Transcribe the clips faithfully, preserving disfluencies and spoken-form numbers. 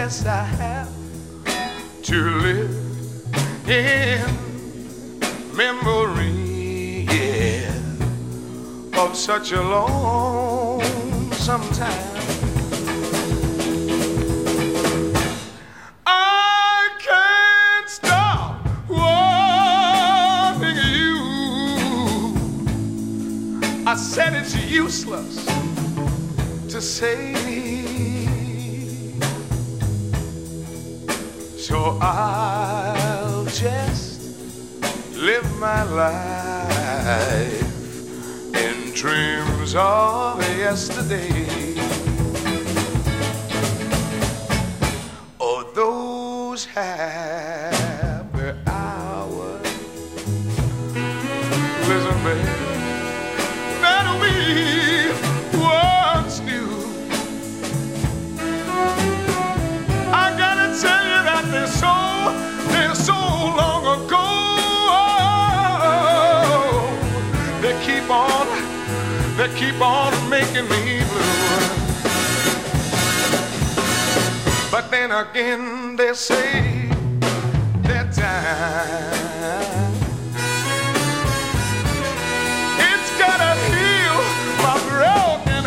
yes, I have to live in memory, yeah, of such a lonesome time. I can't stop wanting you. I said it's useless to say, so I'll just live my life in dreams of yesterday. Oh, those happy hours, listen, baby, that we once knew. I gotta tell you that they're so, they're so long ago. They keep on, they keep on making me blue. But then again, they say that time, it's gotta heal my broken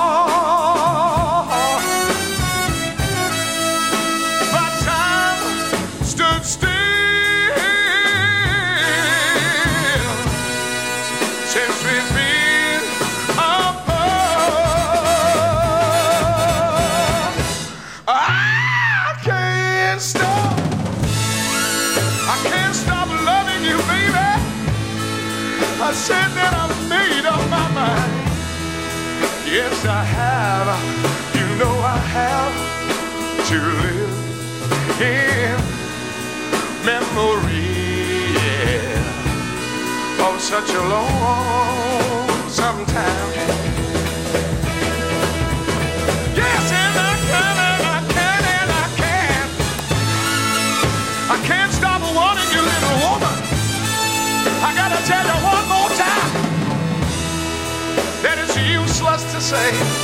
heart. But time stood still since we've been apart. I can't stop, I can't stop loving you, baby. I said that I've made up my mind. Yes, I have. You know I have to live in memory, yeah, of such a lonesome time. Yes, and I can, and I can, and I can. I can't stop wanting you, little woman. I gotta tell you one more time that it's useless to say.